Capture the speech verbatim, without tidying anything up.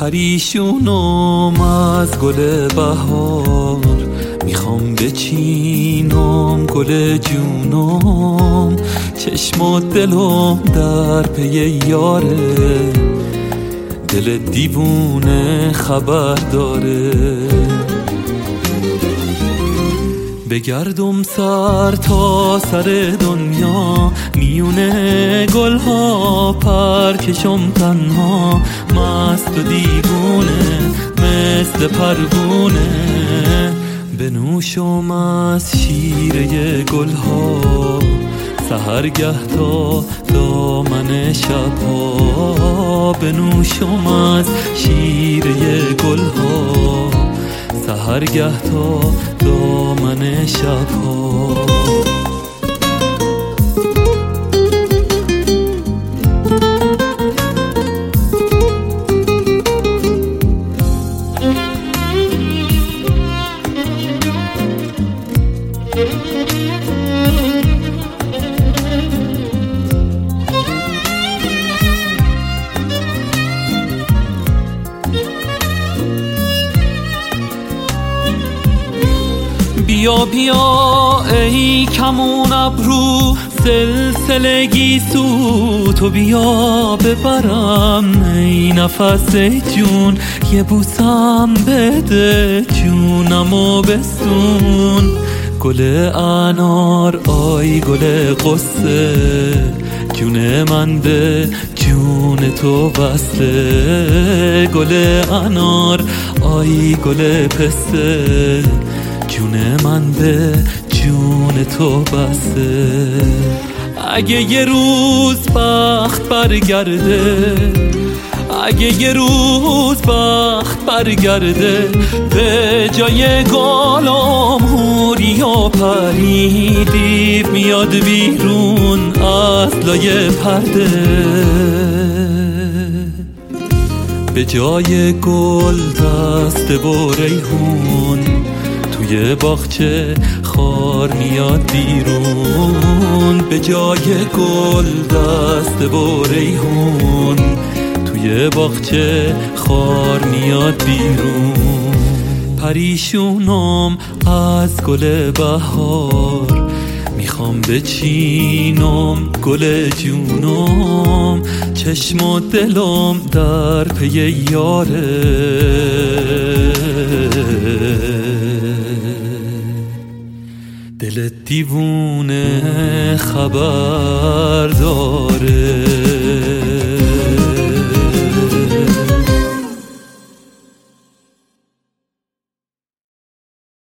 پریشونم از گل بهار، میخوام بچینم گل جونم، چشم و دلم در پی یاره، دل دیوونه خبر داره. بگردم سر تا سر دنیا، میونه گلها پر کشم تنها، مست و دیوونه مثل پروونه، بنوشم از شیره گلها، سحرگه تا دامن شبها، بنوشم از شیره گلها، سحرگه تا دامن شبها. بیا بیا ای کمون ابرو، سلسله گیسو تو بیا ببرم، ای نفس جون یه بوسم بده، جونمو بسون. گل انار آی گل قصه، جون من به جون تو وصله، گل انار آی گل پسته، جون من به جون تو بسته. اگه یه روز بخت برگرده، اگه یه روز بخت برگرده، به جای گالام حوری و پری، دیو میاد بیرون از لای پرده، به جای گل دسته و ریحون، توی باغچه خار میاد بیرون، به جای گل دسته و ریحون، توی باغچه خار میاد بیرون. پریشونم از گل بهار، میخوام بچینم گل جونم، چشم و دلم در پی یاره، دل دیوونه خبر داره.